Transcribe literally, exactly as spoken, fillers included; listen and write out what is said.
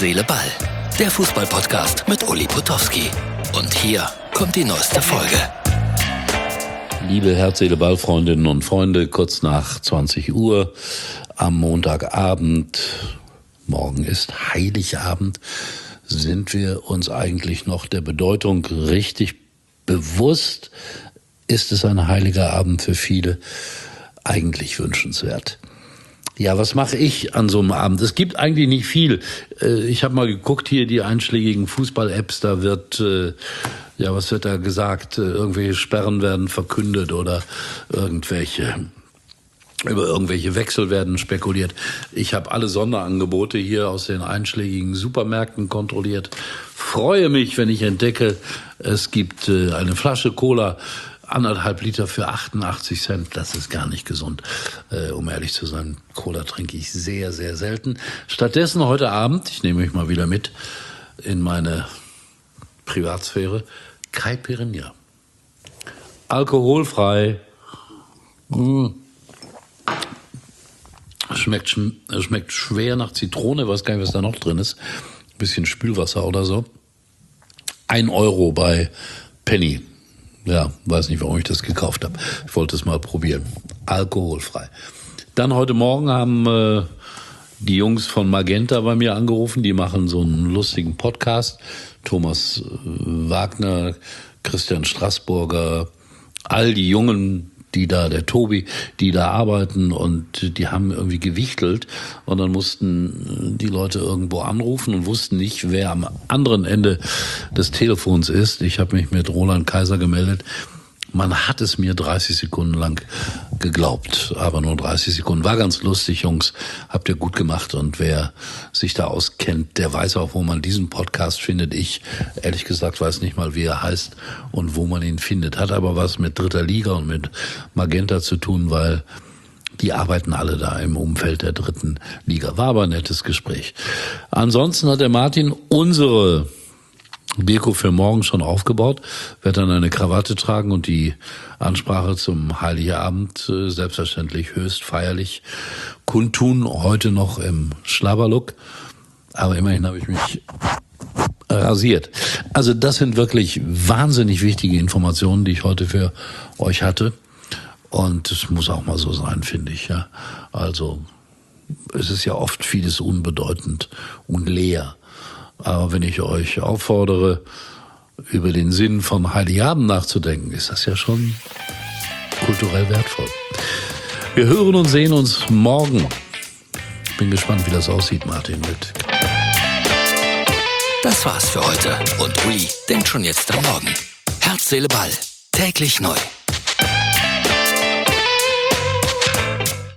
Seele, Ball. Der Fußball-Podcast mit Uli Potowski. Und hier kommt die neueste Folge. Liebe Herz, Seele, Ball, Freundinnen und Freunde, kurz nach zwanzig Uhr am Montagabend, morgen ist Heiligabend, sind wir uns eigentlich noch der Bedeutung richtig bewusst? Ist es ein heiliger Abend für viele? Eigentlich wünschenswert. Ja, was mache ich an so einem Abend? Es gibt eigentlich nicht viel. Ich habe mal geguckt hier, die einschlägigen Fußball-Apps, da wird, ja, was wird da gesagt? Irgendwelche Sperren werden verkündet oder irgendwelche, über irgendwelche Wechsel werden spekuliert. Ich habe alle Sonderangebote hier aus den einschlägigen Supermärkten kontrolliert. Freue mich, wenn ich entdecke, es gibt eine Flasche Cola, anderthalb Liter für achtundachtzig Cent, das ist gar nicht gesund. Äh, um ehrlich zu sein, Cola trinke ich sehr, sehr selten. Stattdessen heute Abend, ich nehme euch mal wieder mit in meine Privatsphäre, Caipirinha. Alkoholfrei. Mmh. Schmeckt, schmeckt schwer nach Zitrone, weiß gar nicht, was da noch drin ist. Ein bisschen Spülwasser oder so. Ein Euro bei Penny. Ja, weiß nicht, warum ich das gekauft habe. Ich wollte es mal probieren. Alkoholfrei. Dann heute Morgen haben äh, die Jungs von Magenta bei mir angerufen. Die machen so einen lustigen Podcast. Thomas äh, Wagner, Christian Straßburger, all die Jungen, die da, der Tobi, die da arbeiten, und die haben irgendwie gewichtelt, und dann mussten die Leute irgendwo anrufen und wussten nicht, wer am anderen Ende des Telefons ist. Ich habe mich mit Roland Kaiser gemeldet. Man hat es mir dreißig Sekunden lang geglaubt, aber nur dreißig Sekunden. War ganz lustig, Jungs, habt ihr gut gemacht, und wer sich da auskennt, der weiß auch, wo man diesen Podcast findet. Ich, ehrlich gesagt, weiß nicht mal, wie er heißt und wo man ihn findet. Hat aber was mit dritter Liga und mit Magenta zu tun, weil die arbeiten alle da im Umfeld der dritten Liga. War aber ein nettes Gespräch. Ansonsten hat der Martin unsere Deko für morgen schon aufgebaut, wird dann eine Krawatte tragen und die Ansprache zum Heiligabend äh, selbstverständlich höchst feierlich kundtun, heute noch im Schlabberlook, aber immerhin habe ich mich rasiert. Also das sind wirklich wahnsinnig wichtige Informationen, die ich heute für euch hatte, und es muss auch mal so sein, finde ich. Ja. Also es ist ja oft vieles unbedeutend und leer. Aber wenn ich euch auffordere, über den Sinn von Heiligabend nachzudenken, ist das ja schon kulturell wertvoll. Wir hören und sehen uns morgen. Ich bin gespannt, wie das aussieht, Martin, mit. Das war's für heute. Und Uli denkt schon jetzt am Morgen. Herz, Seele, Ball. Täglich neu.